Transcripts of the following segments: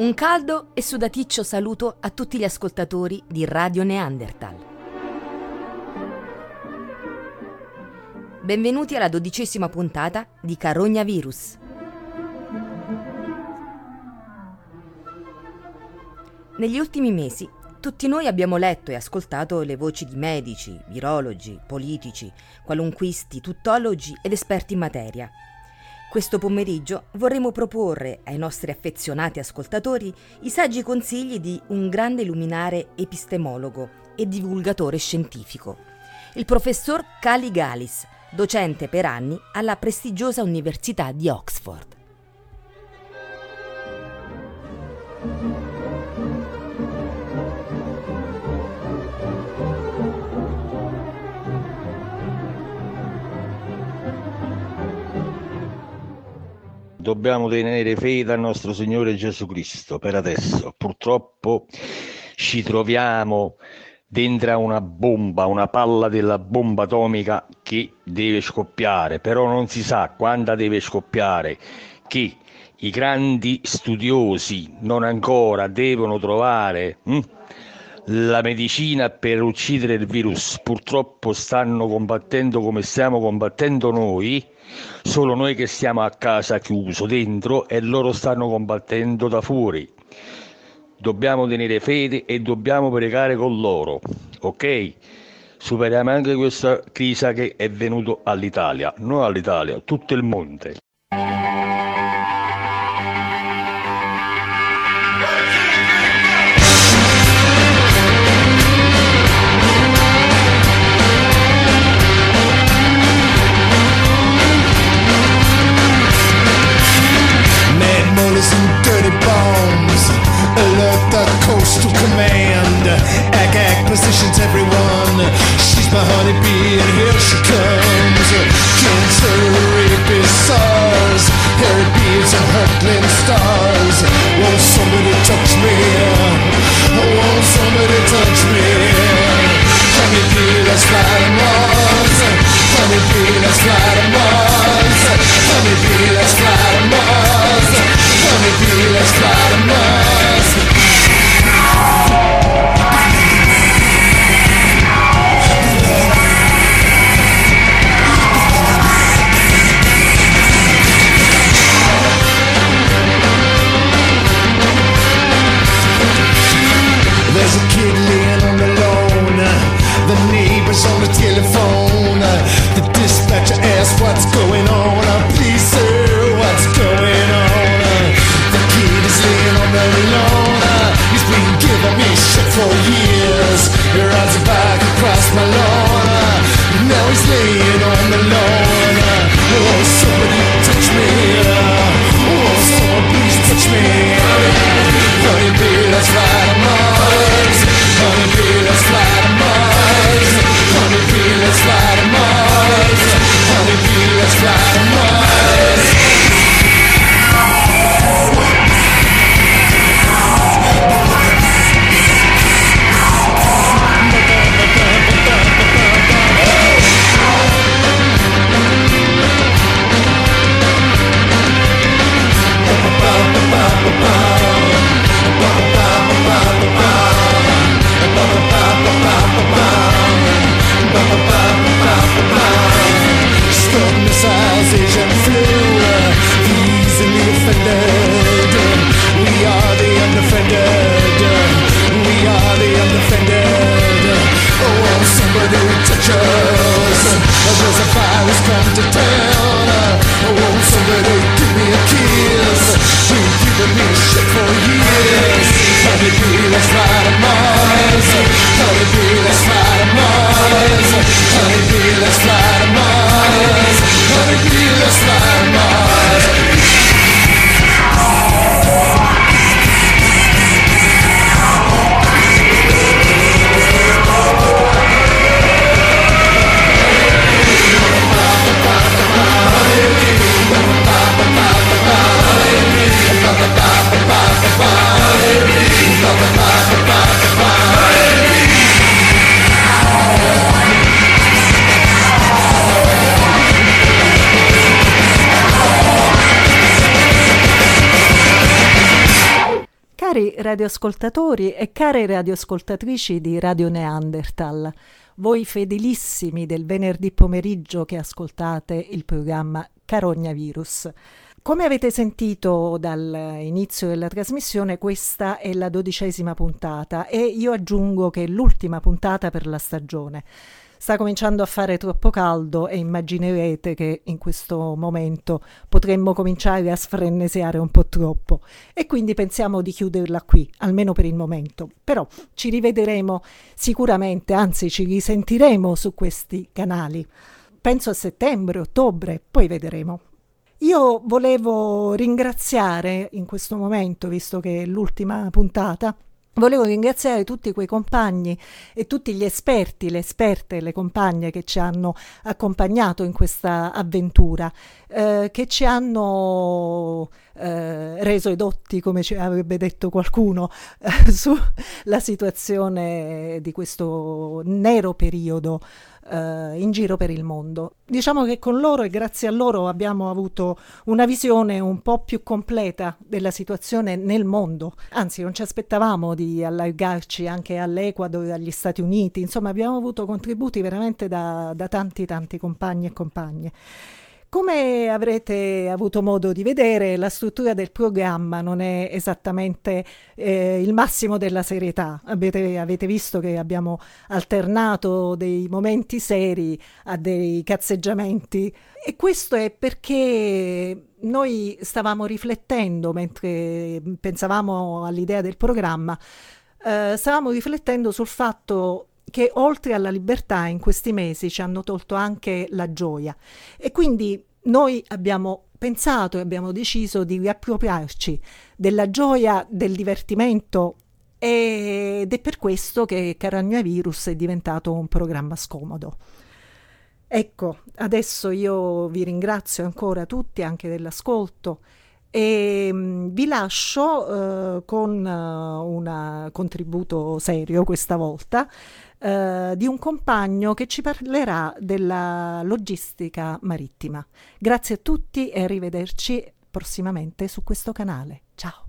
Un caldo e sudaticcio saluto a tutti gli ascoltatori di Radio Neanderthal. Benvenuti alla 12ª puntata di Carogna Virus. Negli ultimi mesi tutti noi abbiamo letto e ascoltato le voci di medici, virologi, politici, qualunquisti, tuttologi ed esperti in materia. Questo pomeriggio vorremmo proporre ai nostri affezionati ascoltatori i saggi consigli di un grande luminare epistemologo e divulgatore scientifico, il professor Cali Galis, docente per anni alla prestigiosa Università di Oxford. Dobbiamo tenere fede al nostro Signore Gesù Cristo per adesso. Purtroppo ci troviamo dentro a una bomba, una palla della bomba atomica che deve scoppiare, però non si sa quando deve scoppiare, che i grandi studiosi non ancora devono trovare la medicina per uccidere il virus. Purtroppo stanno combattendo come stiamo combattendo noi, solo noi che stiamo a casa chiuso dentro e loro stanno combattendo da fuori. Dobbiamo tenere fede e dobbiamo pregare con loro, ok? Superiamo anche questa crisi che è venuta all'Italia, non all'Italia, tutto il mondo. And dirty bombs alert the coastal command. Ag positions everyone. She's my honeybee and here she comes. Cancer, rabies, SARS, hairy beads and hurtling stars. Won't somebody touch me? Won't somebody touch me? Honeybee, let's fly to Mars. Honeybee, let's fly to Mars. Honeybee, let's fly to Mars. Honeybee, let's fly to Mars. There's a kid laying on the lawn. The neighbor's on the telephone. The dispatcher asks what's going on. Please sir, what's going on? The kid is laying on the lawn. radioascoltatori e care radioascoltatrici di Radio Neanderthal, voi fedelissimi del venerdì pomeriggio che ascoltate il programma Carognavirus. Come avete sentito dall'inizio della trasmissione, questa è la 12ª puntata e io aggiungo che è l'ultima puntata per la stagione. Sta cominciando a fare troppo caldo e immaginerete che in questo momento potremmo cominciare a sfrenesiare un po' troppo e quindi pensiamo di chiuderla qui, almeno per il momento. Però ci rivedremo sicuramente, anzi ci risentiremo su questi canali. Penso a settembre, ottobre, poi vedremo. Io volevo ringraziare in questo momento, visto che è l'ultima puntata, volevo ringraziare tutti quei compagni e tutti gli esperti, le esperte e le compagne che ci hanno accompagnato in questa avventura, che ci hanno reso edotti, come ci avrebbe detto qualcuno, sulla situazione di questo nero periodo in giro per il mondo. Diciamo che con loro e grazie a loro abbiamo avuto una visione un po' più completa della situazione nel mondo, anzi non ci aspettavamo di allargarci anche all'Ecuador, agli Stati Uniti, insomma abbiamo avuto contributi veramente da tanti compagni e compagne. Come avrete avuto modo di vedere, la struttura del programma non è esattamente il massimo della serietà. Avete visto che abbiamo alternato dei momenti seri a dei cazzeggiamenti e questo è perché noi stavamo riflettendo mentre pensavamo all'idea del programma, stavamo riflettendo sul fatto che oltre alla libertà in questi mesi ci hanno tolto anche la gioia e quindi noi abbiamo pensato e abbiamo deciso di riappropriarci della gioia, del divertimento ed è per questo che Carognavirus è diventato un programma scomodo. Ecco, adesso io vi ringrazio ancora tutti anche dell'ascolto e vi lascio con un contributo serio questa volta di un compagno che ci parlerà della logistica marittima. Grazie a tutti e arrivederci prossimamente su questo canale. Ciao!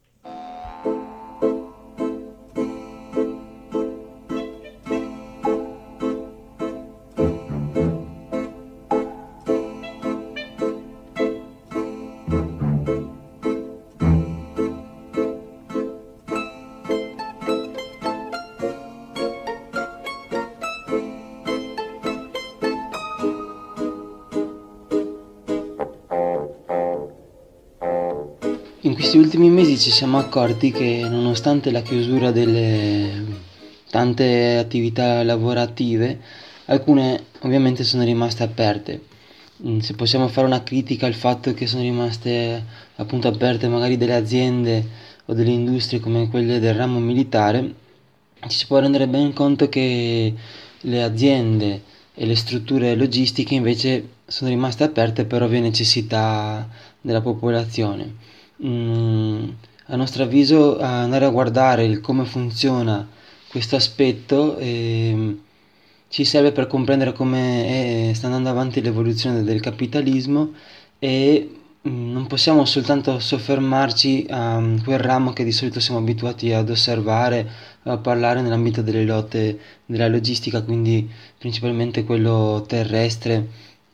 In questi ultimi mesi ci siamo accorti che nonostante la chiusura delle tante attività lavorative, alcune ovviamente sono rimaste aperte. Se possiamo fare una critica al fatto che sono rimaste appunto aperte magari delle aziende o delle industrie come quelle del ramo militare, ci si può rendere ben conto che le aziende e le strutture logistiche invece sono rimaste aperte per ovvie necessità della popolazione. A nostro avviso andare a guardare come funziona questo aspetto ci serve per comprendere come sta andando avanti l'evoluzione del capitalismo e non possiamo soltanto soffermarci a quel ramo che di solito siamo abituati ad osservare, a parlare nell'ambito delle lotte della logistica, quindi principalmente quello terrestre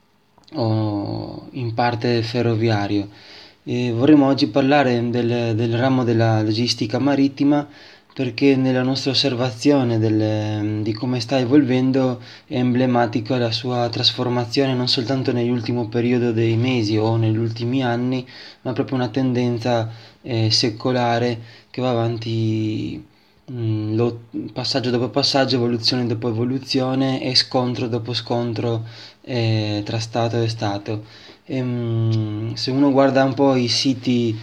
o in parte ferroviario. Vorremmo oggi parlare del ramo della logistica marittima perché nella nostra osservazione di come sta evolvendo è emblematico la sua trasformazione non soltanto nell'ultimo periodo dei mesi o negli ultimi anni, ma proprio una tendenza secolare che va avanti passaggio dopo passaggio, evoluzione dopo evoluzione e scontro dopo scontro tra Stato e Stato. Se uno guarda un po' i siti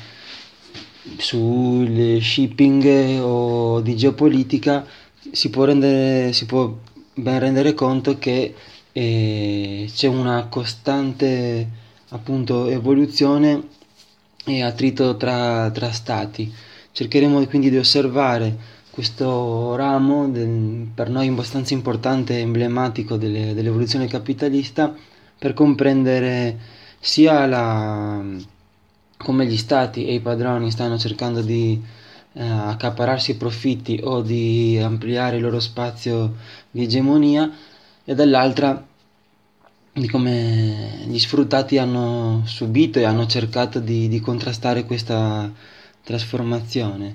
sul shipping o di geopolitica si può ben rendere conto che c'è una costante appunto evoluzione e attrito tra stati. Cercheremo quindi di osservare questo ramo per noi abbastanza importante e emblematico dell'evoluzione capitalista per comprendere sia come gli stati e i padroni stanno cercando di accaparrarsi i profitti o di ampliare il loro spazio di egemonia, e dall'altra di come gli sfruttati hanno subito e hanno cercato di contrastare questa trasformazione.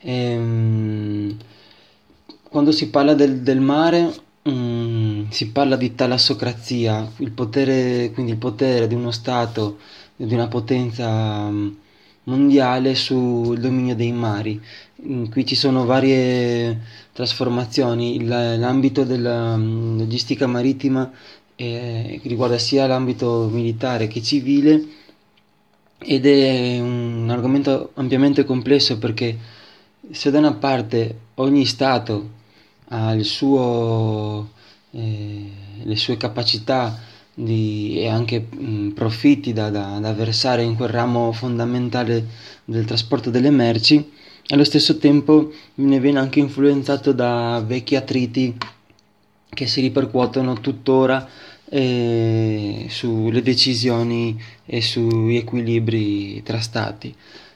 Quando si parla del mare, si parla di talassocrazia, quindi il potere di uno Stato, di una potenza mondiale sul dominio dei mari. Qui ci sono varie trasformazioni. L'ambito della logistica marittima riguarda sia l'ambito militare che civile, ed è un argomento ampiamente complesso, perché se da una parte ogni Stato ha le sue capacità e anche profitti da versare in quel ramo fondamentale del trasporto delle merci, allo stesso tempo ne viene anche influenzato da vecchi attriti che si ripercuotono tuttora sulle decisioni e sugli equilibri tra stati.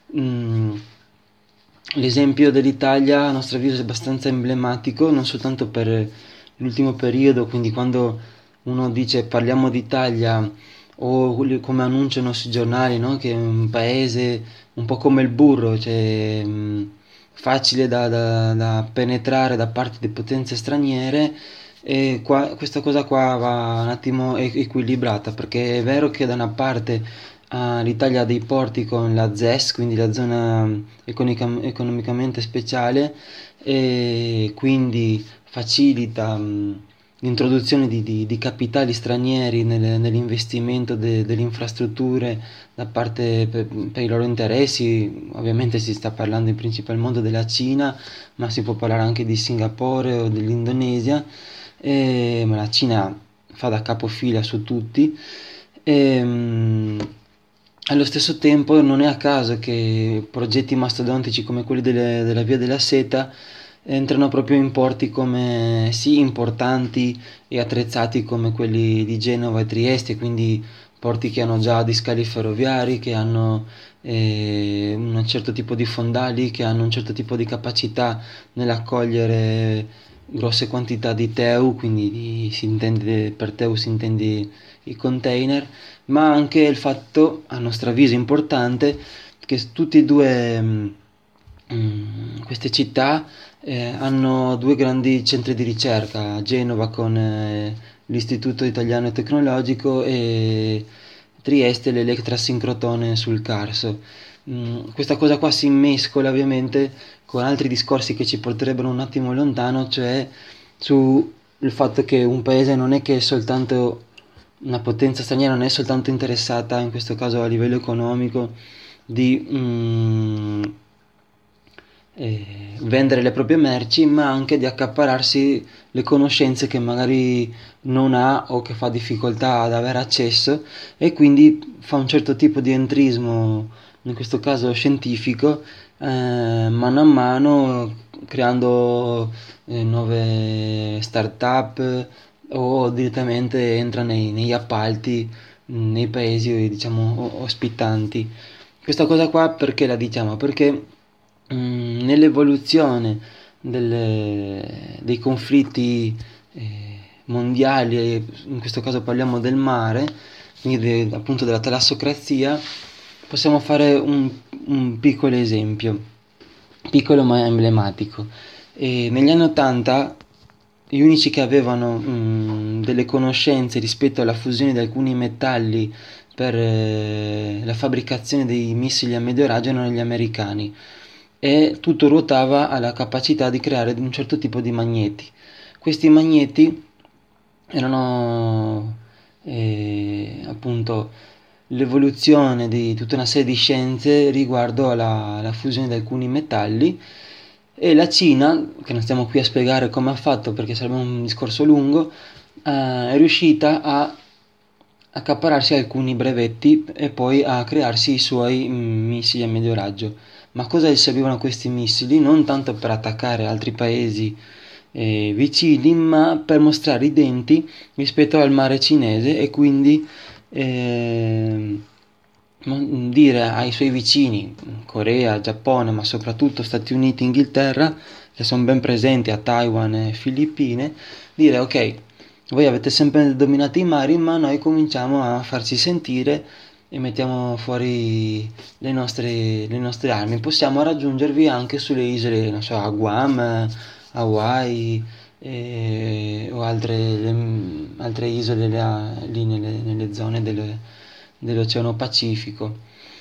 L'esempio dell'Italia, a nostro avviso, è abbastanza emblematico, non soltanto per l'ultimo periodo, quindi quando uno dice parliamo d'Italia, o come annunciano sui giornali, no? Che è un paese un po' come il burro, cioè facile da penetrare da parte di potenze straniere, e questa cosa qua va un attimo equilibrata, perché è vero che da una parte l'Italia ha dei porti con la ZES, quindi la zona economicamente speciale, e quindi facilita l'introduzione di capitali stranieri nell'investimento delle infrastrutture da parte per i loro interessi. Ovviamente si sta parlando in principal modo della Cina, ma si può parlare anche di Singapore o dell'Indonesia, ma la Cina fa da capofila su tutti. Allo stesso tempo non è a caso che progetti mastodontici come quelli della Via della Seta entrano proprio in porti come sì importanti e attrezzati come quelli di Genova e Trieste, quindi porti che hanno già dei scali ferroviari, che hanno un certo tipo di fondali, che hanno un certo tipo di capacità nell'accogliere grosse quantità di TEU, quindi per TEU si intende i container, ma anche il fatto, a nostro avviso importante, che tutte e due queste città hanno due grandi centri di ricerca: Genova con l'Istituto Italiano Tecnologico, e Trieste l'Elettrasincrotone sul Carso. Questa cosa qua si mescola ovviamente con altri discorsi che ci porterebbero un attimo lontano, cioè sul fatto che un paese non è che è soltanto una potenza straniera, non è soltanto interessata, in questo caso a livello economico, di vendere le proprie merci, ma anche di accaparrarsi le conoscenze che magari non ha o che fa difficoltà ad avere accesso, e quindi fa un certo tipo di entrismo, in questo caso scientifico, mano a mano, creando nuove start-up, o direttamente entra negli appalti nei paesi, diciamo, ospitanti. Questa cosa qua perché la diciamo? Perché nell'evoluzione dei conflitti mondiali, in questo caso parliamo del mare, quindi appunto della talassocrazia, possiamo fare un piccolo esempio, piccolo ma emblematico. Negli anni 80 gli unici che avevano delle conoscenze rispetto alla fusione di alcuni metalli per la fabbricazione dei missili a medio raggio erano gli americani, e tutto ruotava alla capacità di creare un certo tipo di magneti. Questi magneti erano appunto l'evoluzione di tutta una serie di scienze riguardo alla fusione di alcuni metalli, e la Cina, che non stiamo qui a spiegare come ha fatto perché sarebbe un discorso lungo, è riuscita a accaparrarsi alcuni brevetti e poi a crearsi i suoi missili a medio raggio. Ma cosa gli servivano questi missili? Non tanto per attaccare altri paesi vicini, ma per mostrare i denti rispetto al mare cinese, e quindi dire ai suoi vicini, Corea, Giappone, ma soprattutto Stati Uniti, Inghilterra, che sono ben presenti a Taiwan e Filippine, dire ok, voi avete sempre dominato i mari, ma noi cominciamo a farci sentire e mettiamo fuori le nostre armi. Possiamo raggiungervi anche sulle isole, non so, a Guam, Hawaii o altre isole lì nelle zone dell'Oceano Pacifico.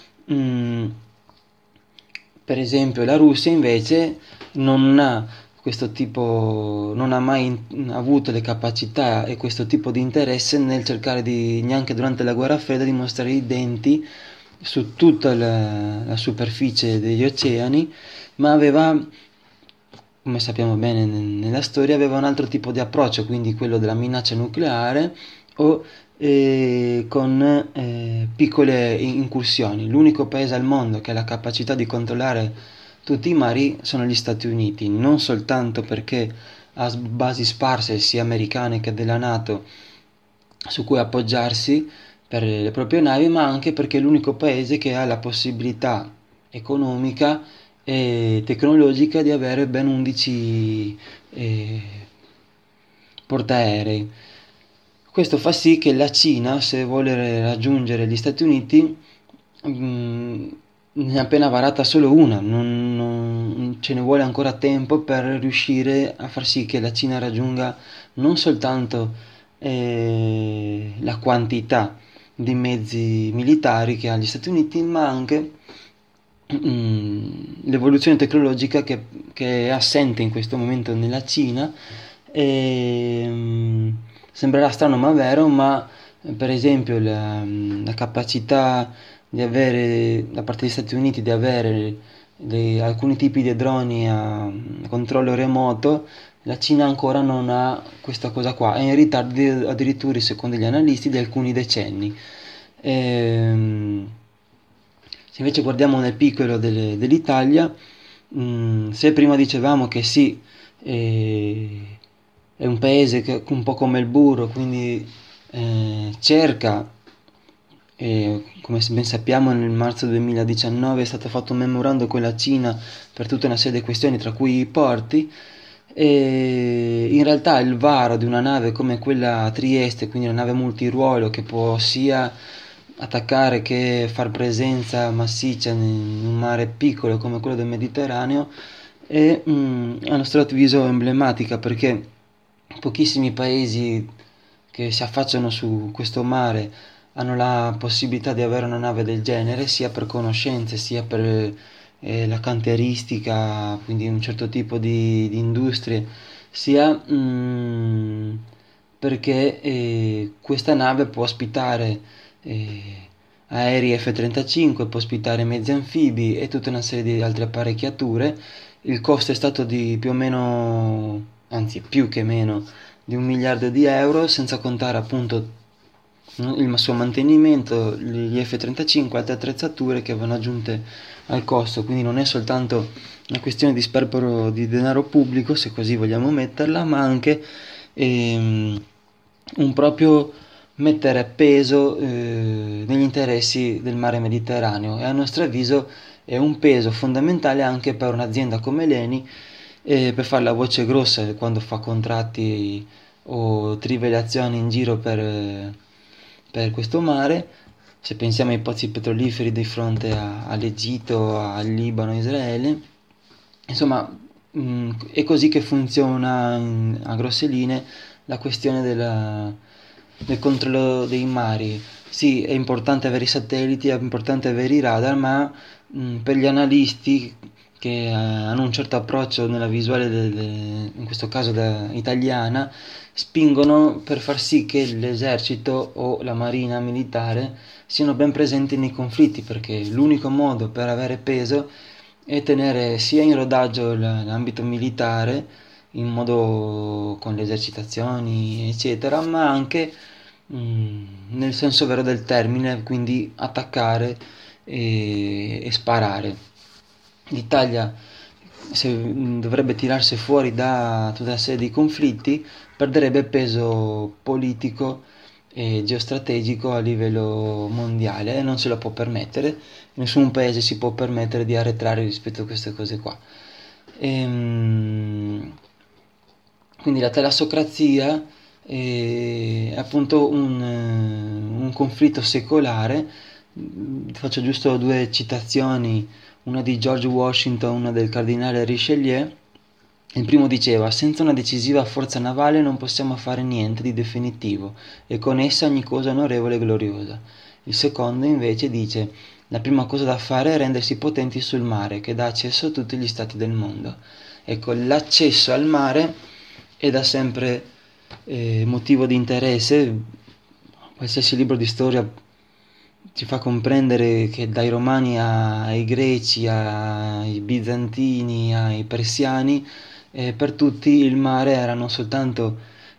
Per esempio la Russia invece non ha non ha mai avuto le capacità e questo tipo di interesse nel cercare neanche durante la guerra fredda, di mostrare i denti su tutta la superficie degli oceani, ma aveva, come sappiamo bene nella storia, aveva un altro tipo di approccio, quindi quello della minaccia nucleare o con piccole incursioni. L'unico paese al mondo che ha la capacità di controllare tutti i mari sono gli Stati Uniti, non soltanto perché ha basi sparse sia americane che della NATO su cui appoggiarsi per le proprie navi, ma anche perché è l'unico paese che ha la possibilità economica e tecnologica di avere ben 11 portaerei. Questo fa sì che la Cina, se vuole raggiungere gli Stati Uniti, ne ha appena varata solo una, non ce ne vuole ancora tempo per riuscire a far sì che la Cina raggiunga non soltanto la quantità di mezzi militari che ha gli Stati Uniti, ma anche l'evoluzione tecnologica che è assente in questo momento nella Cina. Sembrerà strano ma vero, ma per esempio la capacità di avere da parte degli Stati Uniti di avere alcuni tipi di droni a controllo remoto, la Cina ancora non ha questa cosa qua, è in ritardo addirittura, secondo gli analisti, di alcuni decenni. Se invece guardiamo nel piccolo dell'Italia, se prima dicevamo che sì, è un paese che un po' come il burro, quindi cerca, come ben sappiamo nel marzo 2019 è stato fatto un memorandum con la Cina per tutta una serie di questioni, tra cui i porti, e in realtà il varo di una nave come quella a Trieste, quindi una nave multiruolo che può sia attaccare che far presenza massiccia in un mare piccolo come quello del Mediterraneo, è a nostro avviso emblematica, perché pochissimi paesi che si affacciano su questo mare hanno la possibilità di avere una nave del genere, sia per conoscenze, sia per la cantieristica, quindi un certo tipo di industrie, sia perché questa nave può ospitare aerei F-35, può ospitare mezzi anfibi e tutta una serie di altre apparecchiature. Il costo è stato di più o meno, anzi più che meno, di 1 miliardo di euro, senza contare appunto il suo mantenimento, gli F-35 e altre attrezzature che vanno aggiunte al costo. Quindi non è soltanto una questione di sperpero di denaro pubblico, se così vogliamo metterla, ma anche un proprio mettere peso negli interessi del mare Mediterraneo, e a nostro avviso è un peso fondamentale anche per un'azienda come l'ENI, per fare la voce grossa quando fa contratti o trivellazioni in giro per questo mare. Se pensiamo ai pozzi petroliferi di fronte all'Egitto, al Libano, a Israele, insomma, è così che funziona a grosse linee la questione del controllo dei mari. Sì, è importante avere i satelliti, è importante avere i radar, ma per gli analisti che hanno un certo approccio nella visuale, in questo caso italiana, spingono per far sì che l'esercito o la marina militare siano ben presenti nei conflitti, perché l'unico modo per avere peso è tenere sia in rodaggio l'ambito militare, in modo con le esercitazioni eccetera, ma anche nel senso vero del termine, quindi attaccare e sparare. L'Italia, se dovrebbe tirarsi fuori da tutta una serie di conflitti, perderebbe peso politico e geostrategico a livello mondiale e non se lo può permettere, nessun paese si può permettere di arretrare rispetto a queste cose qua. Quindi la talassocrazia è appunto un conflitto secolare. Faccio giusto due citazioni, una di George Washington, una del cardinale Richelieu. Il primo diceva: senza una decisiva forza navale non possiamo fare niente di definitivo e con essa ogni cosa onorevole e gloriosa. Il secondo invece dice: la prima cosa da fare è rendersi potenti sul mare, che dà accesso a tutti gli stati del mondo. Ecco, l'accesso al mare è da sempre motivo di interesse. Qualsiasi libro di storia ci fa comprendere che dai Romani ai Greci, ai Bizantini, ai Persiani, per tutti il mare era non soltanto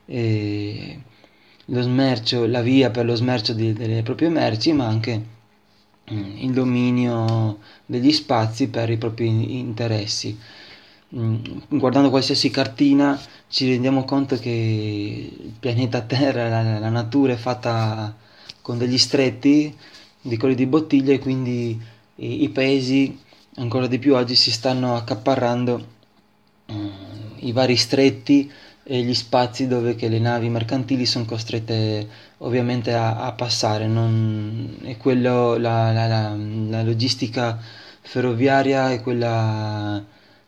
lo smercio, la via per lo smercio delle proprie merci, ma anche il dominio degli spazi per i propri interessi. Guardando qualsiasi cartina ci rendiamo conto che il pianeta Terra, la natura è fatta con degli stretti, di colli di bottiglia, e quindi i paesi ancora di più oggi si stanno accaparrando i vari stretti e gli spazi dove che le navi mercantili sono costrette ovviamente a passare. È quello, la logistica ferroviaria e quella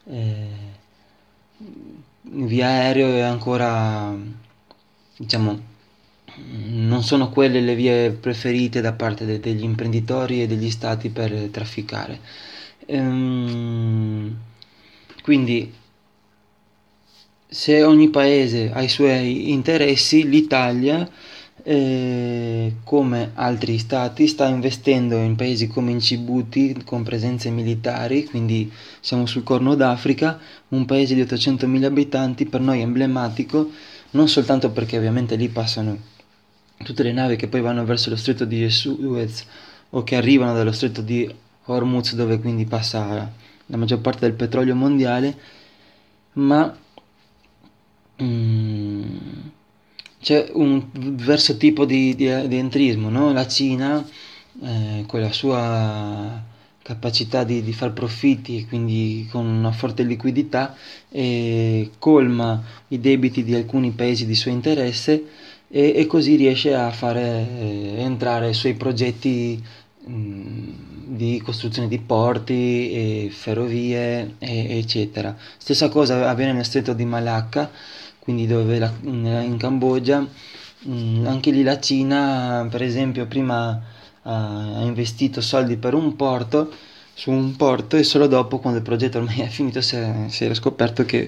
via aereo è ancora, diciamo, non sono quelle le vie preferite da parte degli imprenditori e degli stati per trafficare. Quindi se ogni paese ha i suoi interessi, l'Italia, come altri stati, sta investendo in paesi come in Djibouti con presenze militari, quindi siamo sul Corno d'Africa, un paese di 800.000 abitanti, per noi emblematico, non soltanto perché ovviamente lì passano tutte le navi che poi vanno verso lo stretto di Suez o che arrivano dallo stretto di Hormuz, dove quindi passa la maggior parte del petrolio mondiale, ma c'è un diverso tipo di entrismo, no? La Cina, con la sua capacità di far profitti e quindi con una forte liquidità, colma i debiti di alcuni paesi di suo interesse e così riesce a fare entrare i suoi progetti di costruzione di porti e ferrovie eccetera. Stessa cosa avviene nel stretto di Malacca, quindi dove in Cambogia, anche lì la Cina per esempio prima ha investito soldi per un porto, su un porto, e solo dopo, quando il progetto ormai è finito, si era scoperto che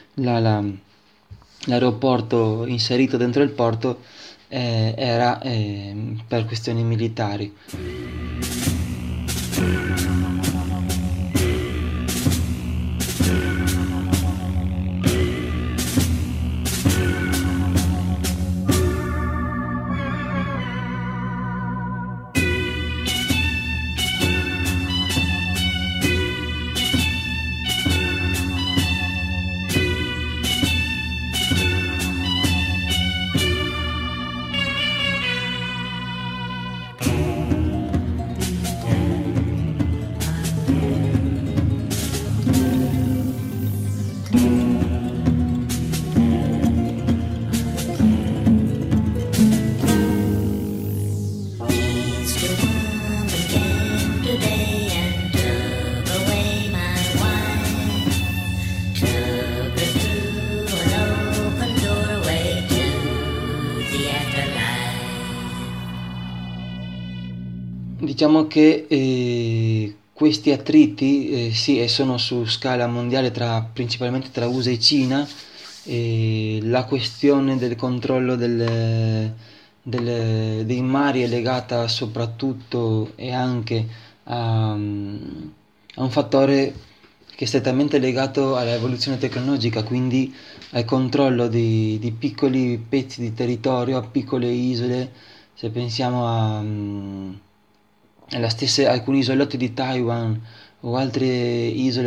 l'aeroporto inserito dentro il porto era per questioni militari. Diciamo che questi attriti sono su scala mondiale principalmente tra USA e Cina. La questione del controllo dei mari è legata soprattutto e anche a un fattore che è strettamente legato all'evoluzione tecnologica, quindi al controllo di piccoli pezzi di territorio, a piccole isole. Se pensiamo alcuni isolotti di Taiwan o altre isole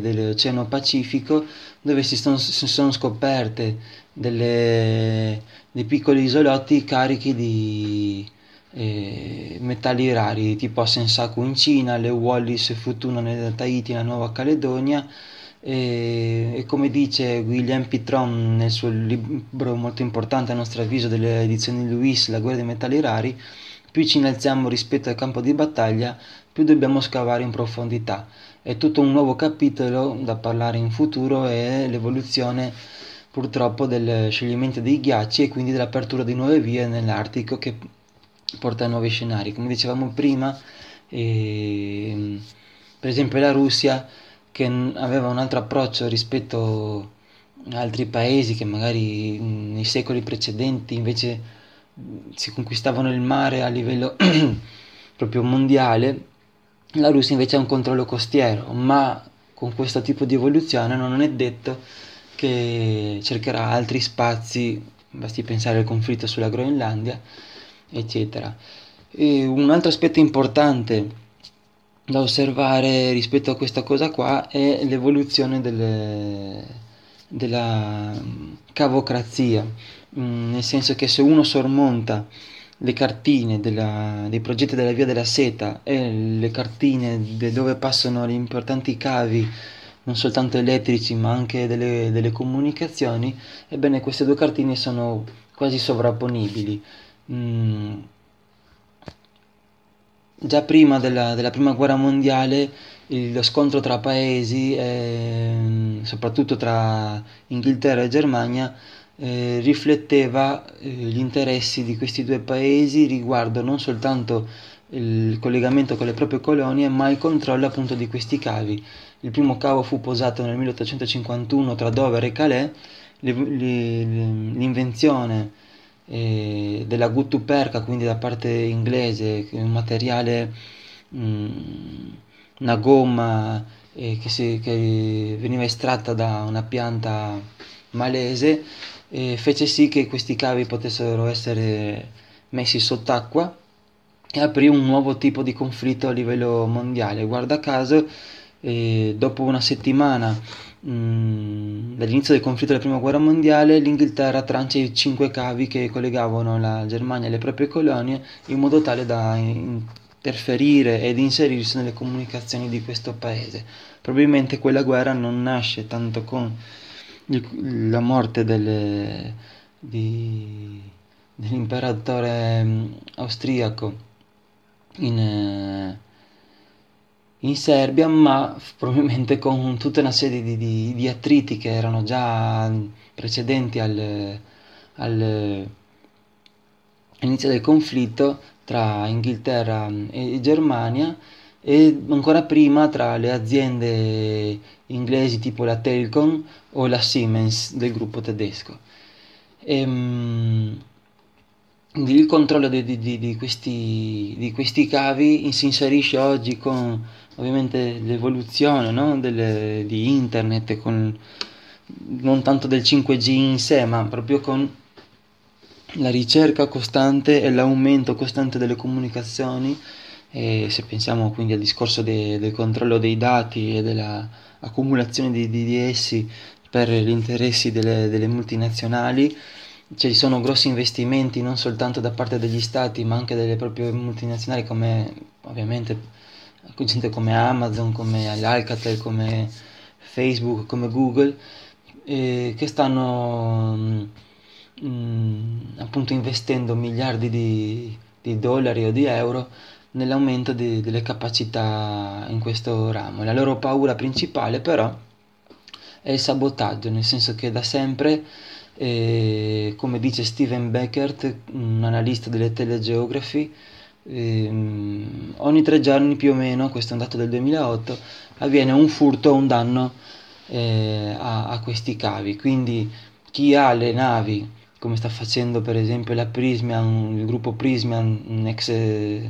dell'Oceano Pacifico, dove si sono scoperte delle dei piccoli isolotti carichi di metalli rari, tipo a Sensaku in Cina, le Wallis e Futuna nel Tahiti, nella Nuova Caledonia, e come dice Guillaume Pitron nel suo libro molto importante a nostro avviso delle edizioni Lewis, La guerra dei metalli rari, più ci innalziamo rispetto al campo di battaglia, più dobbiamo scavare in profondità. È tutto un nuovo capitolo da parlare in futuro, è l'evoluzione purtroppo del scioglimento dei ghiacci e quindi dell'apertura di nuove vie nell'Artico che porta a nuovi scenari. Come dicevamo prima, per esempio la Russia, che aveva un altro approccio rispetto a altri paesi che magari nei secoli precedenti invece si conquistavano il mare a livello proprio mondiale. La Russia invece ha un controllo costiero, ma con questo tipo di evoluzione non è detto che cercherà altri spazi, basti pensare al conflitto sulla Groenlandia, eccetera. E un altro aspetto importante da osservare rispetto a questa cosa qua è l'evoluzione della cavocrazia, nel senso che se uno sormonta le cartine dei progetti della Via della Seta e le cartine dove passano gli importanti cavi, non soltanto elettrici ma anche delle comunicazioni, ebbene queste due cartine sono quasi sovrapponibili. Già prima della prima guerra mondiale lo scontro tra paesi, soprattutto tra Inghilterra e Germania, rifletteva gli interessi di questi due paesi riguardo non soltanto il collegamento con le proprie colonie, ma il controllo appunto di questi cavi. Il primo cavo fu posato nel 1851 tra Dover e Calais. L'invenzione della guttuperca, quindi da parte inglese, che è un materiale, una gomma che veniva estratta da una pianta malese, fece sì che questi cavi potessero essere messi sott'acqua e aprì un nuovo tipo di conflitto a livello mondiale. Guarda caso, dopo una settimana dall'inizio del conflitto della prima guerra mondiale, l'Inghilterra trancia i 5 cavi che collegavano la Germania alle proprie colonie in modo tale da interferire ed inserirsi nelle comunicazioni di questo paese. Probabilmente quella guerra non nasce tanto con la morte dell'imperatore austriaco in Serbia, ma probabilmente con tutta una serie di attriti che erano già precedenti all'inizio del conflitto tra Inghilterra e Germania, e ancora prima tra le aziende inglesi tipo la Telcom o la Siemens del gruppo tedesco. Il controllo di questi cavi si inserisce oggi con ovviamente l'evoluzione, no? Di internet, non tanto del 5G in sé, ma proprio con la ricerca costante e l'aumento costante delle comunicazioni. E se pensiamo quindi al discorso del controllo dei dati e della accumulazione di essi per gli interessi delle multinazionali, ci sono grossi investimenti non soltanto da parte degli stati ma anche delle proprie multinazionali, come ovviamente gente come Amazon, come Alcatel, come Facebook, come Google, che stanno appunto investendo miliardi di dollari o di euro nell'aumento delle capacità in questo ramo. La loro paura principale però è il sabotaggio, nel senso che da sempre, come dice Steven Beckert, un analista delle telegeography, ogni 3 giorni più o meno, questo è un dato del 2008, avviene un furto o un danno a questi cavi. Quindi chi ha le navi, come sta facendo per esempio la Prysmian, il gruppo Prysmian, un'ex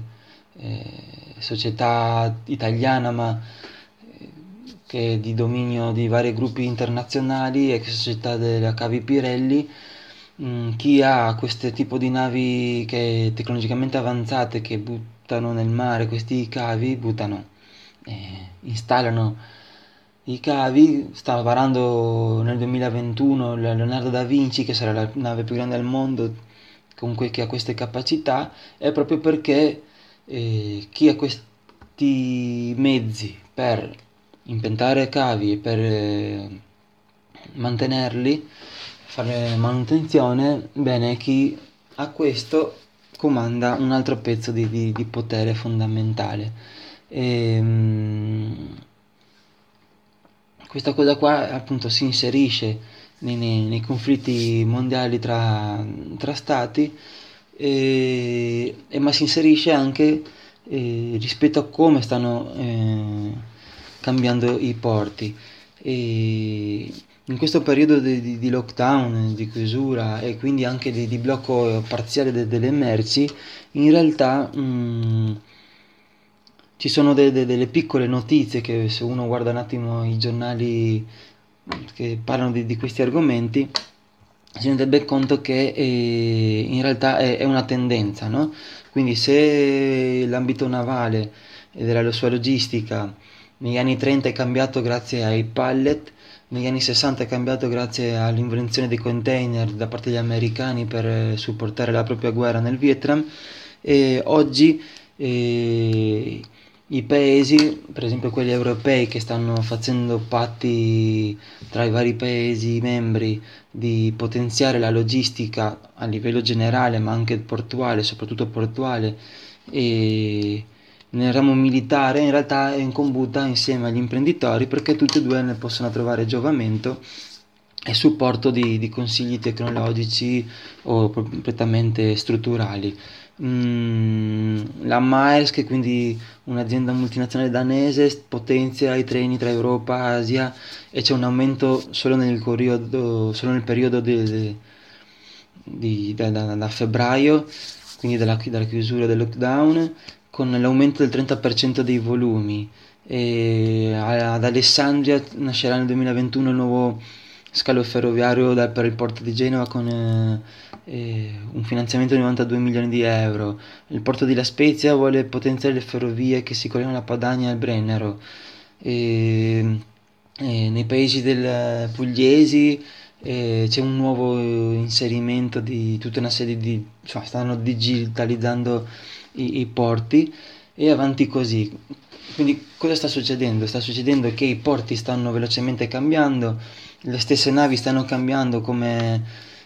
società italiana ma che è di dominio di vari gruppi internazionali, ex società della Cavi Pirelli, chi ha questo tipo di navi che tecnologicamente avanzate che buttano nel mare questi cavi, installano i cavi, sta varando nel 2021 la Leonardo da Vinci, che sarà la nave più grande al mondo, comunque che ha queste capacità, è proprio perché chi ha questi mezzi per inventare cavi e per mantenerli, fare manutenzione, bene, chi ha questo comanda un altro pezzo di potere fondamentale. Questa cosa qua appunto si inserisce nei conflitti mondiali tra stati, ma si inserisce anche rispetto a come stanno cambiando i porti. In questo periodo di lockdown, di chiusura e quindi anche di blocco parziale delle merci, in realtà ci sono delle piccole notizie che, se uno guarda un attimo i giornali che parlano di questi argomenti, si renderebbe conto che in realtà è una tendenza, no? Quindi se l'ambito navale e della sua logistica negli anni 30 è cambiato grazie ai pallet, negli anni 60 è cambiato grazie all'invenzione dei container da parte degli americani per supportare la propria guerra nel Vietnam, e oggi i paesi, per esempio quelli europei, che stanno facendo patti tra i vari paesi membri di potenziare la logistica a livello generale, ma anche portuale, soprattutto portuale, e nel ramo militare, in realtà è in combutta insieme agli imprenditori, perché tutti e due ne possono trovare giovamento e supporto di consigli tecnologici o completamente strutturali. La Maersk, che è quindi un'azienda multinazionale danese, potenzia i treni tra Europa e Asia, e c'è un aumento solo nel periodo da febbraio, quindi dalla chiusura del lockdown, con l'aumento del 30% dei volumi. E ad Alessandria nascerà nel 2021 il nuovo scalo ferroviario per il porto di Genova con un finanziamento di 92 milioni di euro. Il porto di La Spezia vuole potenziare le ferrovie che si collegano a Padania e al Brennero. Nei paesi del pugliesi c'è un nuovo inserimento di tutta una serie stanno digitalizzando i porti, e avanti così. Quindi cosa sta succedendo? Sta succedendo che i porti stanno velocemente cambiando, le stesse navi stanno cambiando, come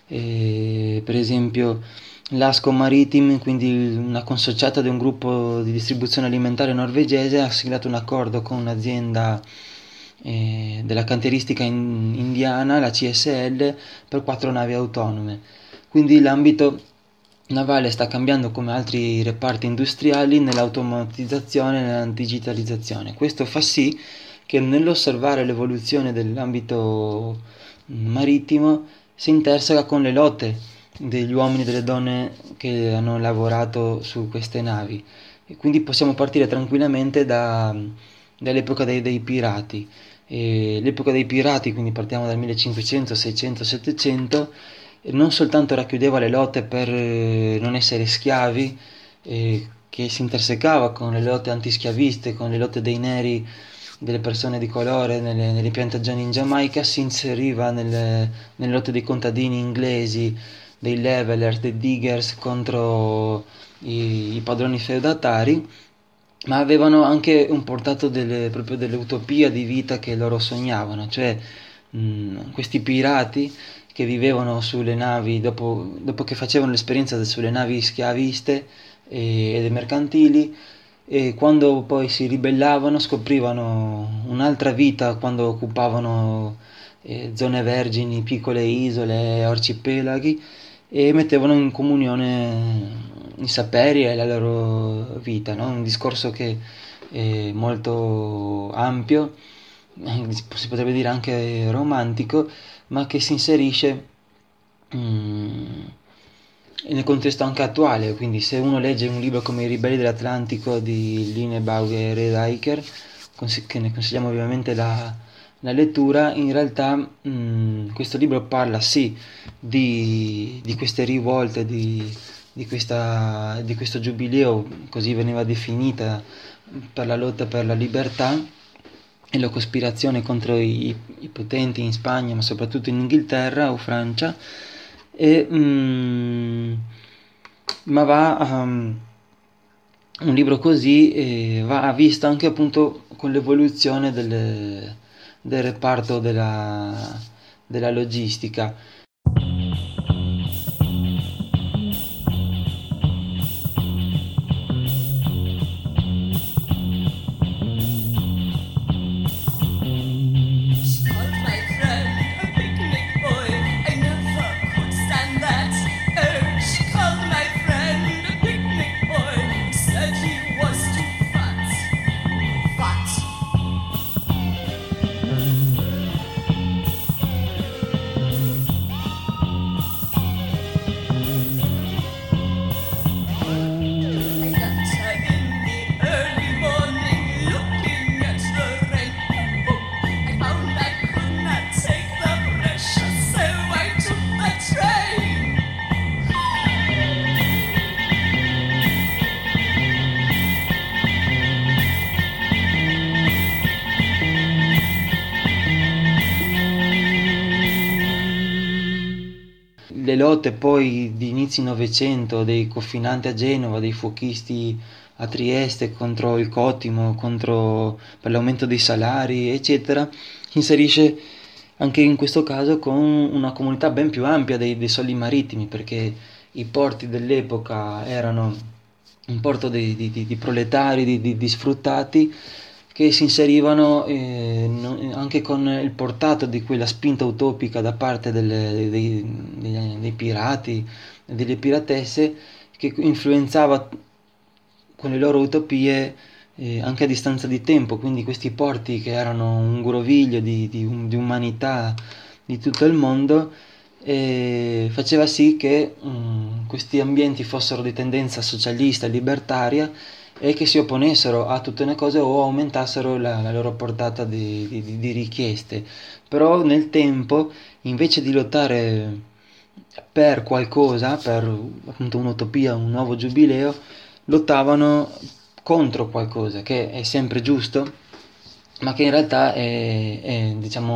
per esempio l'Asco Maritime, quindi una consociata di un gruppo di distribuzione alimentare norvegese, ha siglato un accordo con un'azienda della cantieristica indiana, la CSL, per 4 navi autonome. Quindi l'ambito navale sta cambiando come altri reparti industriali nell'automatizzazione e nella digitalizzazione. Questo fa sì che nell'osservare l'evoluzione dell'ambito marittimo si interseca con le lotte degli uomini e delle donne che hanno lavorato su queste navi, e quindi possiamo partire tranquillamente dall'epoca dei pirati. L'epoca dei pirati, quindi partiamo dal 1500, 600, 700, non soltanto racchiudeva le lotte per non essere schiavi, che si intersecava con le lotte antischiaviste, con le lotte dei neri, delle persone di colore nelle piantagioni in Giamaica, si inseriva nelle lotte dei contadini inglesi, dei levelers, dei diggers contro i padroni feudatari, ma avevano anche un portato proprio delle utopie di vita che loro sognavano, cioè questi pirati che vivevano sulle navi dopo che facevano l'esperienza sulle navi schiaviste e mercantili, e quando poi si ribellavano scoprivano un'altra vita quando occupavano zone vergini, piccole isole, arcipelaghi, e mettevano in comunione i saperi e la loro vita, no? Un discorso che è molto ampio, si potrebbe dire anche romantico, ma che si inserisce nel contesto anche attuale. Quindi se uno legge un libro come I ribelli dell'Atlantico di Linebaugh e Red Hiker, che ne consigliamo ovviamente la lettura, in realtà questo libro parla sì di queste rivolte, di questo giubileo, così veniva definita, per la lotta per la libertà, e la cospirazione contro i potenti in Spagna, ma soprattutto in Inghilterra o Francia, ma un libro così va visto anche appunto con l'evoluzione del reparto della logistica. Le lotte poi di inizi Novecento dei confinanti a Genova, dei fuochisti a Trieste contro il Cotimo, per l'aumento dei salari, eccetera, si inserisce anche in questo caso con una comunità ben più ampia dei soli marittimi, perché i porti dell'epoca erano un porto di proletari, di sfruttati, che si inserivano anche con il portato di quella spinta utopica da parte dei pirati e delle piratesse, che influenzava con le loro utopie anche a distanza di tempo. Quindi questi porti, che erano un groviglio di umanità di tutto il mondo, faceva sì che questi ambienti fossero di tendenza socialista e libertaria, e che si opponessero a tutte le cose o aumentassero la loro portata di richieste. Però nel tempo, invece di lottare per qualcosa, per appunto un'utopia, un nuovo giubileo, lottavano contro qualcosa che è sempre giusto, ma che in realtà è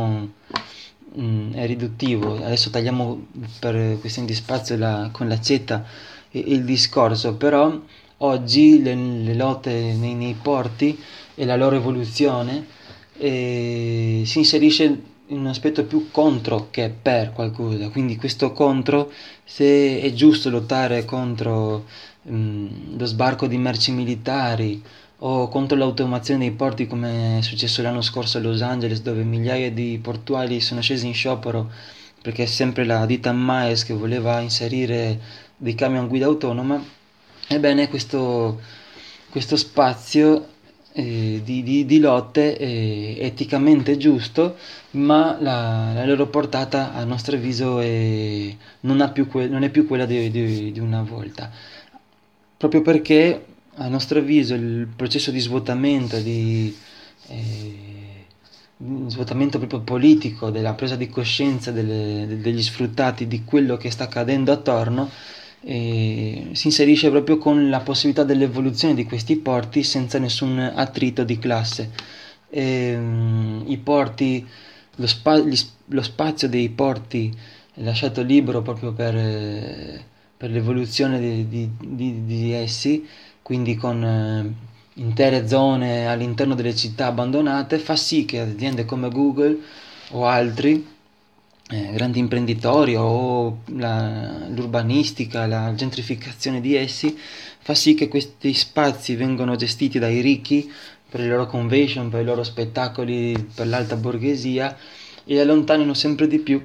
riduttivo. Adesso tagliamo per questioni di spazio con l'accetta il discorso, però oggi le lotte nei porti e la loro evoluzione si inserisce in un aspetto più contro che per qualcosa. Quindi questo contro, se è giusto lottare contro lo sbarco di merci militari o contro l'automazione dei porti, come è successo l'anno scorso a Los Angeles, dove migliaia di portuali sono scesi in sciopero perché è sempre la ditta Maes che voleva inserire dei camion guida autonoma. Ebbene, questo spazio di lotte è eticamente giusto, ma la loro portata, a nostro avviso, non è più quella di una volta. Proprio perché, a nostro avviso, il processo di svuotamento, svuotamento proprio politico, della presa di coscienza degli sfruttati, di quello che sta accadendo attorno, si inserisce proprio con la possibilità dell'evoluzione di questi porti senza nessun attrito di classe. I porti, lo spazio dei porti è lasciato libero proprio per l'evoluzione di essi, quindi con intere zone all'interno delle città abbandonate, fa sì che aziende come Google o altri grandi imprenditori o l'urbanistica, la gentrificazione di essi, fa sì che questi spazi vengano gestiti dai ricchi per le loro convention, per i loro spettacoli, per l'alta borghesia, e allontanino sempre di più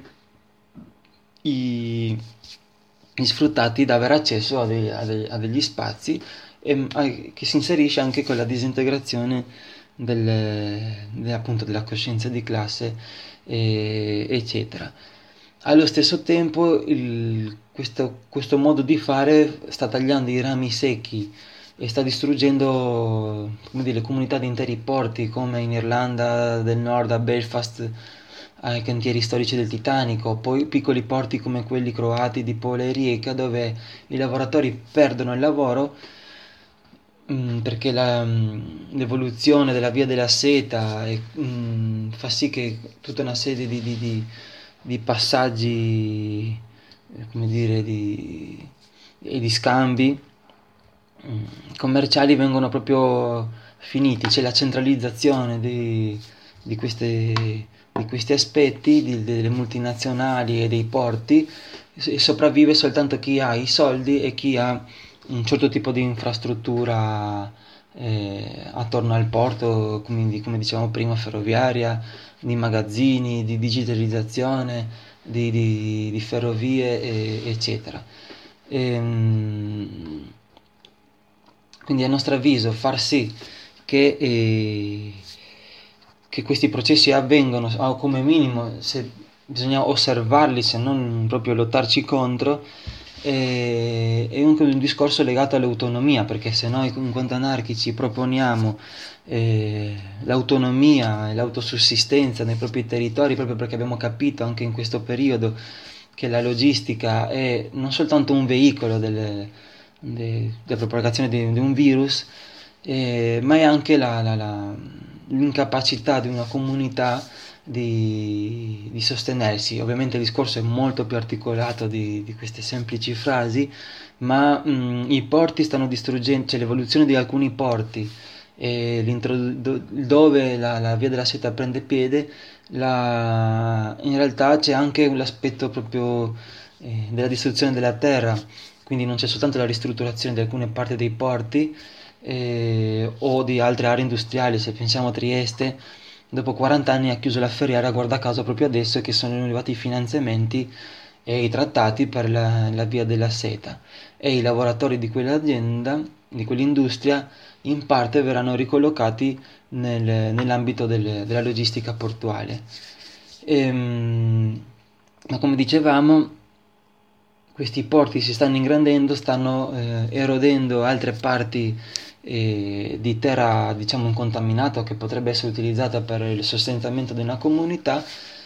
gli sfruttati da avere accesso a degli spazi, che si inserisce anche con la disintegrazione appunto della coscienza di classe, eccetera. Allo stesso tempo questo modo di fare sta tagliando i rami secchi e sta distruggendo, come dire, le comunità di interi porti, come in Irlanda del Nord, a Belfast, ai cantieri storici del Titanic, o poi piccoli porti come quelli croati di Pola e Rijeka, dove i lavoratori perdono il lavoro perché l'evoluzione della via della seta fa sì che tutta una serie di passaggi, come dire, e di scambi commerciali vengono proprio finiti. C'è la centralizzazione di questi aspetti, delle multinazionali e dei porti, e sopravvive soltanto chi ha i soldi e chi ha un certo tipo di infrastruttura attorno al porto, come dicevamo prima, ferroviaria, di magazzini, di digitalizzazione, di ferrovie, eccetera. Quindi a nostro avviso far sì che questi processi avvengano, o come minimo bisogna osservarli, se non proprio lottarci contro, è anche un discorso legato all'autonomia, perché se noi in quanto anarchici proponiamo l'autonomia e l'autosussistenza nei propri territori, proprio perché abbiamo capito anche in questo periodo che la logistica è non soltanto un veicolo della propagazione di un virus, ma è anche l'incapacità di una comunità di sostenersi. Ovviamente il discorso è molto più articolato di queste semplici frasi, ma i porti stanno distruggendo, cioè l'evoluzione di alcuni porti e dove la via della seta prende piede, in realtà c'è anche l'aspetto proprio della distruzione della terra, quindi non c'è soltanto la ristrutturazione di alcune parti dei porti o di altre aree industriali. Se pensiamo a Trieste, dopo 40 anni ha chiuso la ferriera, guarda caso proprio adesso che sono arrivati i finanziamenti e i trattati per la via della seta, e i lavoratori di quell'azienda, di quell'industria, in parte verranno ricollocati nell'ambito della logistica portuale. Ma come dicevamo, questi porti si stanno ingrandendo, stanno erodendo altre parti di terra, diciamo, incontaminata, che potrebbe essere utilizzata per il sostentamento di una comunità,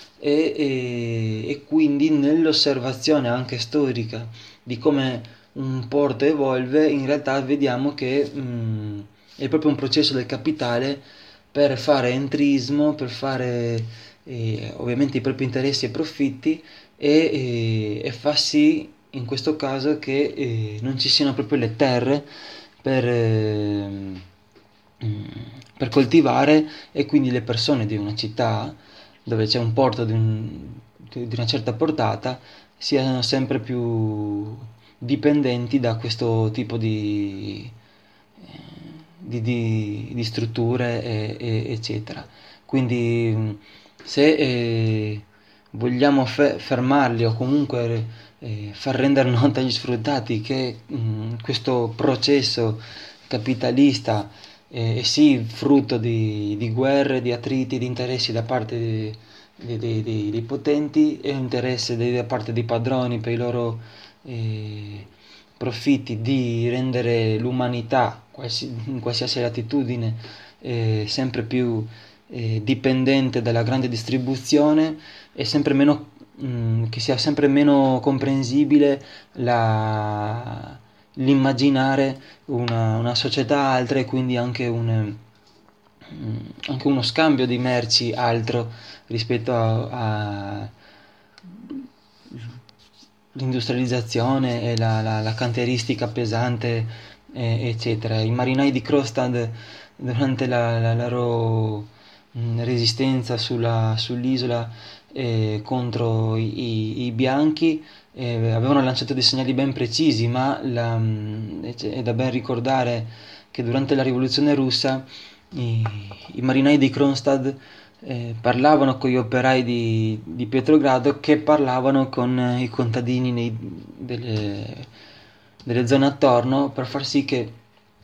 e quindi nell'osservazione anche storica di come un porto evolve, in realtà vediamo che è proprio un processo del capitale per fare entrismo, per fare ovviamente i propri interessi e profitti, e fa sì in questo caso che non ci siano proprio le terre per coltivare, e quindi le persone di una città dove c'è un porto di una certa portata siano sempre più dipendenti da questo tipo di strutture, eccetera. Quindi se vogliamo fermarli, o comunque far rendere nota agli sfruttati che questo processo capitalista è sì frutto di guerre, di attriti, di interessi da parte dei potenti, e un interesse da parte dei padroni per i loro profitti di rendere l'umanità in qualsiasi latitudine sempre più dipendente dalla grande distribuzione, e sempre meno che sia sempre meno comprensibile l'immaginare una società altra, e quindi anche uno scambio di merci altro rispetto all'industrializzazione e la cantieristica pesante, eccetera. I marinai di Kronstadt, durante la loro resistenza sull'isola contro i bianchi, avevano lanciato dei segnali ben precisi, ma è da ben ricordare che durante la rivoluzione russa i marinai di Kronstadt parlavano con gli operai di Pietrogrado, che parlavano con i contadini delle zone attorno, per far sì che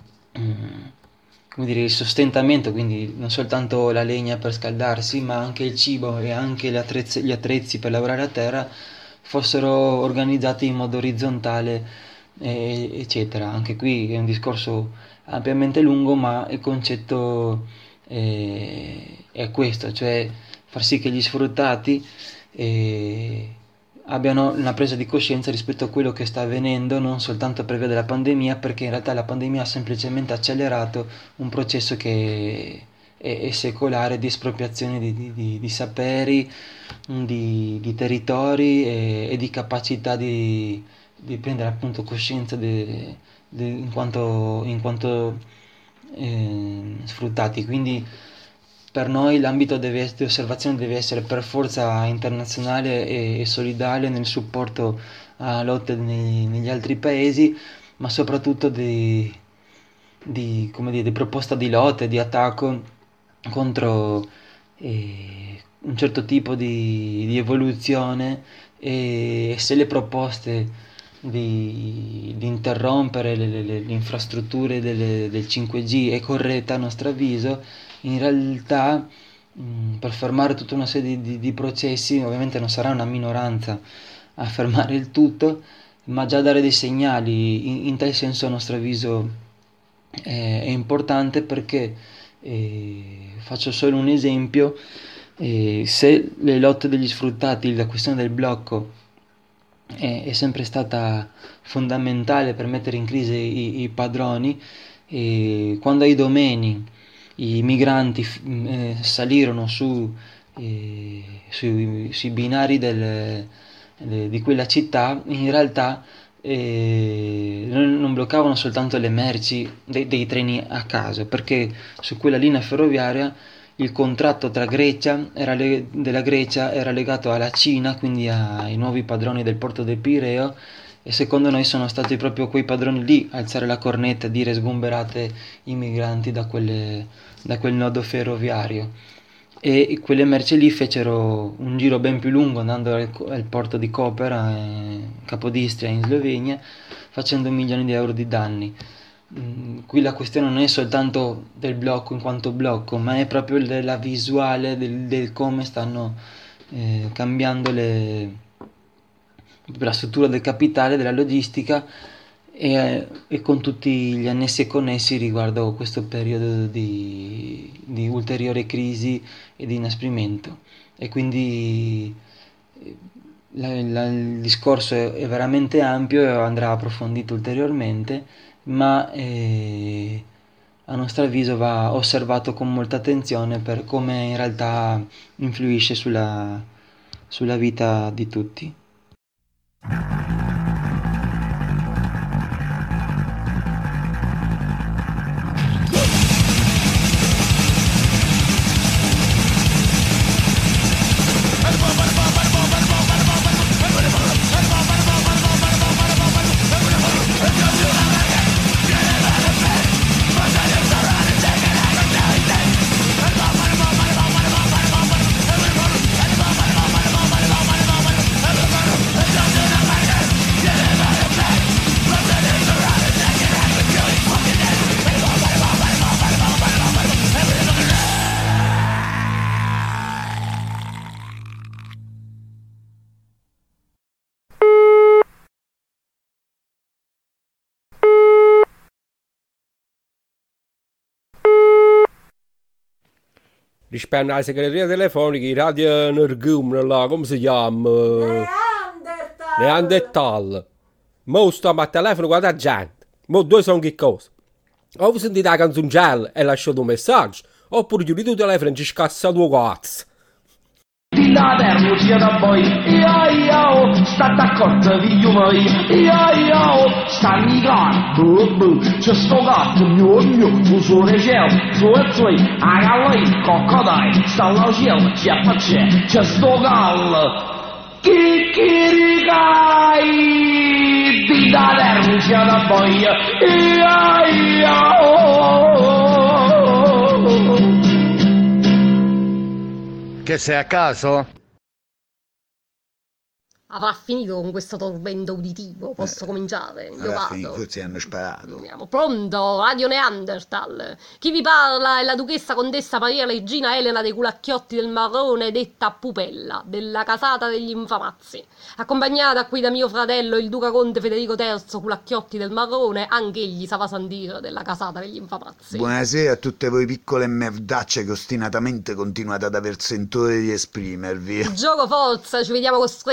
come dire, il sostentamento, quindi non soltanto la legna per scaldarsi, ma anche il cibo e anche gli attrezzi per lavorare a terra fossero organizzati in modo orizzontale, eccetera. Anche qui è un discorso ampiamente lungo, ma il concetto è questo, cioè far sì che gli sfruttati abbiano una presa di coscienza rispetto a quello che sta avvenendo, non soltanto per via della pandemia, perché in realtà la pandemia ha semplicemente accelerato un processo che è secolare di espropriazione di saperi, di territori e di capacità di prendere appunto coscienza in quanto sfruttati. Quindi per noi l'ambito di osservazione deve essere per forza internazionale e solidale nel supporto a lotte negli altri paesi, ma soprattutto come dire, di proposta di lotte, di attacco contro un certo tipo di evoluzione, e se le proposte di interrompere le infrastrutture del 5G è corretta a nostro avviso, in realtà per fermare tutta una serie di processi, ovviamente non sarà una minoranza a fermare il tutto, ma già dare dei segnali in tal senso a nostro avviso è importante, perché faccio solo un esempio: se le lotte degli sfruttati, la questione del blocco è sempre stata fondamentale per mettere in crisi i padroni, e quando ai domeni i migranti salirono sui binari di quella città, in realtà non bloccavano soltanto le merci dei treni a caso, perché su quella linea ferroviaria il contratto della Grecia era legato alla Cina, quindi ai nuovi padroni del porto del Pireo, e secondo noi sono stati proprio quei padroni lì a alzare la cornetta e dire: sgomberate i migranti da quel nodo ferroviario. E quelle merci lì fecero un giro ben più lungo, andando al porto di Koper, Capodistria in Slovenia, facendo milioni di euro di danni. Qui la questione non è soltanto del blocco in quanto blocco, ma è proprio della visuale del come stanno cambiando la struttura del capitale, della logistica, e con tutti gli annessi e connessi riguardo questo periodo di ulteriore crisi e di inasprimento. E quindi il discorso è veramente ampio e andrà approfondito ulteriormente, ma a nostro avviso va osservato con molta attenzione per come in realtà influisce sulla vita di tutti. Risponde alla segreteria telefonica, i radio Nergum, là, come si chiama? Neanderthal. Mo stiamo a telefono con la gente. Mo due sono che cosa? O vi sentite la canzoncella e lasciate un messaggio, oppure chiudete il telefono e ci scassa due cazzo. La terra da voi, io, state accorti figlio miei, io, sta mi gatto, c'è sto gatto, mio, un suo cielo, a galli, coccodai, sta alla cielo, c'è sto gallo, chicchiricai, di la terra da voi, io. Che sei a caso? Avrà finito con questo tormento uditivo, posso cominciare? Io vado. Forse hanno sparato. Andiamo. Pronto, Radio Neanderthal. Chi vi parla è la duchessa contessa Maria Regina Elena dei Culacchiotti del Marrone, detta Pupella, della casata degli infamazzi. Accompagnata qui da mio fratello, il duca conte Federico III Culacchiotti del Marrone, anche egli sa sandire della casata degli infamazzi. Buonasera a tutte voi piccole merdacce che ostinatamente continuate ad aver sentore di esprimervi. Gioco forza, ci vediamo costretti a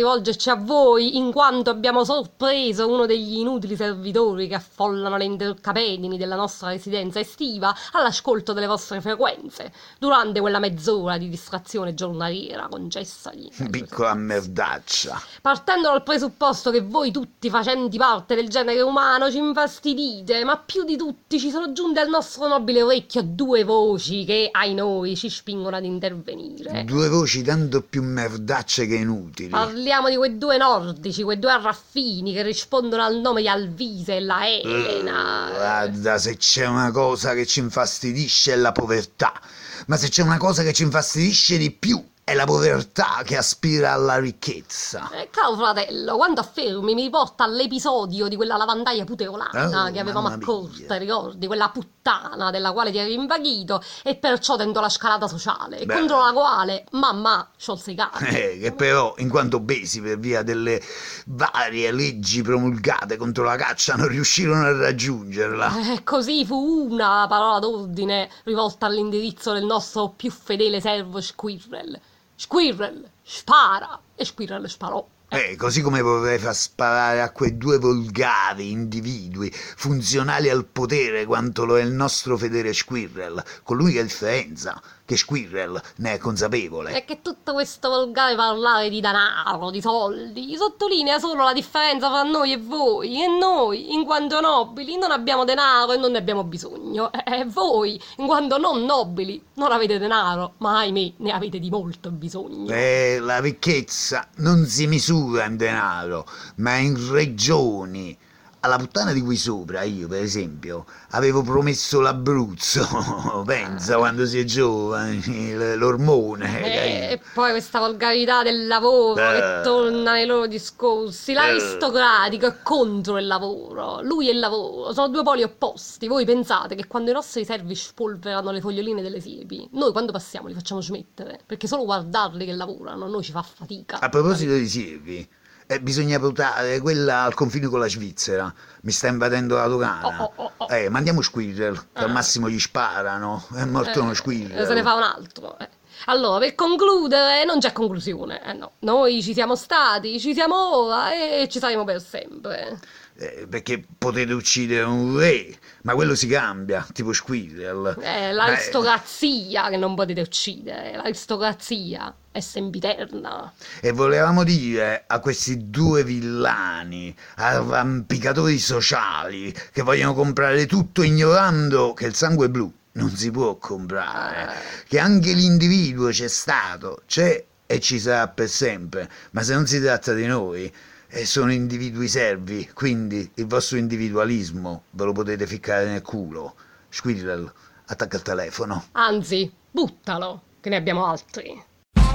rivolgerci a voi, in quanto abbiamo sorpreso uno degli inutili servitori che affollano le intercapedini della nostra residenza estiva all'ascolto delle vostre frequenze, durante quella mezz'ora di distrazione giornaliera concessagli. Piccola merdaccia. Partendo dal presupposto che voi tutti facenti parte del genere umano ci infastidite, ma più di tutti ci sono giunte al nostro nobile orecchio due voci che, ai noi, ci spingono ad intervenire. Due voci tanto più merdacce che inutili. Parliamo di quei due nordici, quei due arraffini che rispondono al nome di Alvise e la Elena. Guarda, se c'è una cosa che ci infastidisce è la povertà, ma se c'è una cosa che ci infastidisce di più è la povertà che aspira alla ricchezza. Caro fratello, quando affermi mi riporta all'episodio di quella lavandaia puteolana che avevamo a corte, ricordi? Quella puttana della quale ti eri invaghito e perciò tentò la scalata sociale, contro la quale mamma sciolse i cani. Che però, in quanto obesi per via delle varie leggi promulgate contro la caccia, non riuscirono a raggiungerla. Così fu una parola d'ordine rivolta all'indirizzo del nostro più fedele servo Squirrel. Squirrel, spara! E Squirrel sparò. Così come vorrei far sparare a quei due volgari individui, funzionali al potere quanto lo è il nostro fedele Squirrel, con l'unica differenza che Squirrel ne è consapevole. E che tutto questo volgare parlare di denaro, di soldi, sottolinea solo la differenza fra noi e voi. E noi, in quanto nobili, non abbiamo denaro e non ne abbiamo bisogno. E voi, in quanto non nobili, non avete denaro, ma ahimè ne avete di molto bisogno. La ricchezza non si misura in denaro, ma in regioni. Alla puttana di qui sopra io, per esempio, avevo promesso l'Abruzzo, pensa quando si è giovani, l'ormone. E poi questa volgarità del lavoro che torna nei loro discorsi. L'aristocratico è contro il lavoro, lui e il lavoro sono due poli opposti. Voi pensate che quando i nostri servi spolverano le foglioline delle siepi, noi quando passiamo li facciamo smettere, perché solo guardarli che lavorano a noi ci fa fatica. A proposito di siepi, bisogna votare quella al confine con la Svizzera. Mi sta invadendo la dogana. Mandiamo Squirrel, che al massimo gli sparano. È morto uno Squirrel. Se ne fa un altro. Allora, per concludere, non c'è conclusione. No. Noi ci siamo stati, ci siamo ora e ci saremo per sempre. Perché potete uccidere un re, ma quello si cambia, tipo Squirrel. L'aristocrazia che non potete uccidere. L'aristocrazia è sempiterna. E volevamo dire a questi due villani, arrampicatori sociali, che vogliono comprare tutto ignorando che il sangue blu non si può comprare, che anche l'individuo c'è stato, c'è e ci sarà per sempre, ma se non si tratta di noi, sono individui servi, quindi il vostro individualismo ve lo potete ficcare nel culo. Squirrel, attacca il telefono. Anzi, buttalo, che ne abbiamo altri.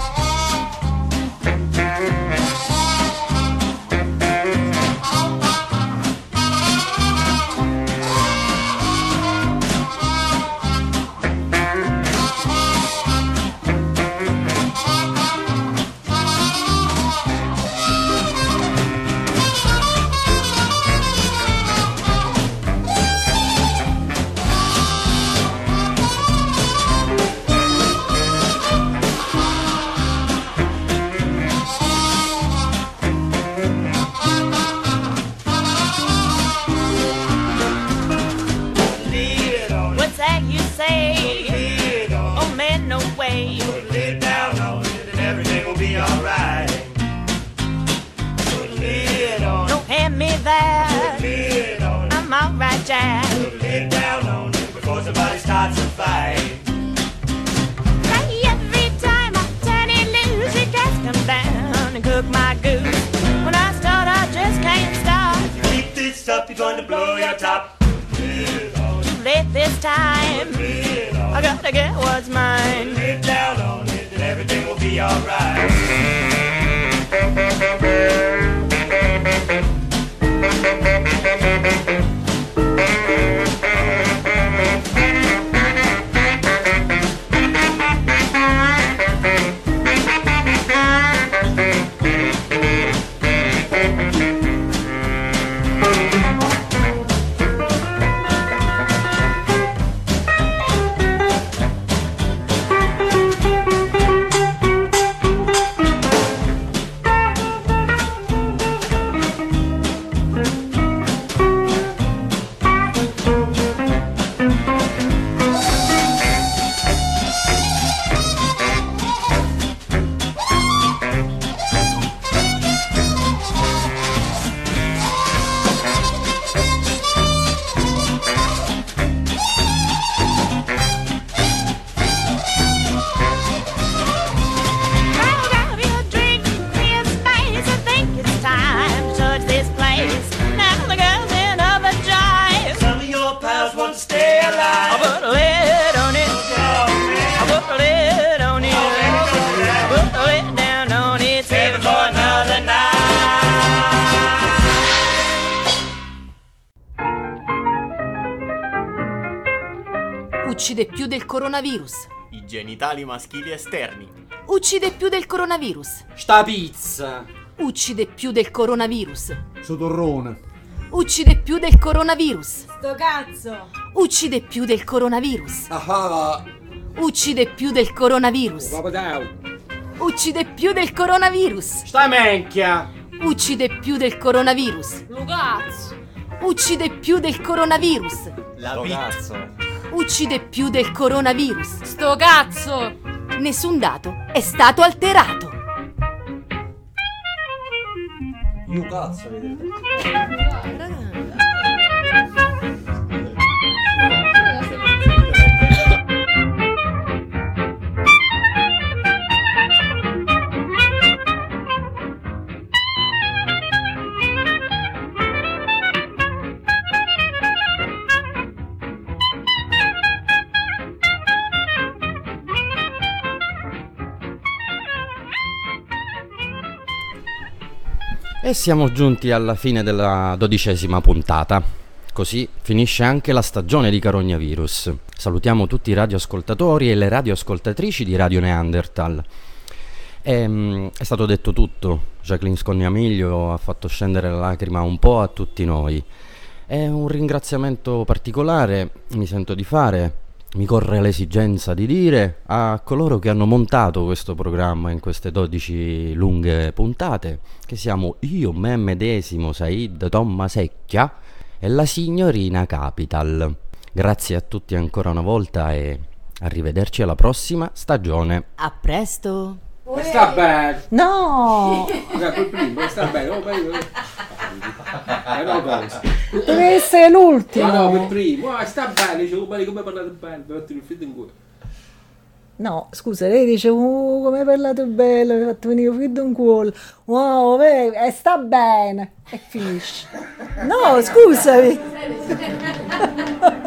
This time, I gotta get what's mine. Get down on it, and everything will be alright. Uccide più del coronavirus. I genitali maschili esterni. Uccide più del coronavirus. Sta pizza. Uccide più del coronavirus. Sotorrone. Uccide più del coronavirus. Sto cazzo. Uccide più del coronavirus. Ah. Uccide più del coronavirus. Uccide più del coronavirus. Sta menchia. Uccide più del coronavirus. Lugazzo. Uccide più del coronavirus. La pizza. Uccide più del coronavirus. Sto cazzo. Nessun dato è stato alterato. Lugazzo, vedete. E siamo giunti alla fine della 12ª puntata. Così finisce anche la stagione di Carognavirus. Salutiamo tutti i radioascoltatori e le radioascoltatrici di Radio Neanderthal. È stato detto tutto. Jacqueline Scognamiglio ha fatto scendere la lacrima un po' a tutti noi. E un ringraziamento particolare mi sento di fare, mi corre l'esigenza di dire a coloro che hanno montato questo programma in queste 12 lunghe puntate, che siamo io, me medesimo, Said Tommasecchia e la signorina Capital. Grazie a tutti ancora una volta e arrivederci alla prossima stagione. A presto. Sta bene. No! Quel primo, sta bene. Oh, Deve essere l'ultimo. No, per primo. Sta bene, dicevo bene come parlate bene, mi metto il freddo in cuore. No, scusa, lei dice come parlate bello, mi ha fatto venire freddo in cuore. Wow, sta bene. E finisce. No, scusami.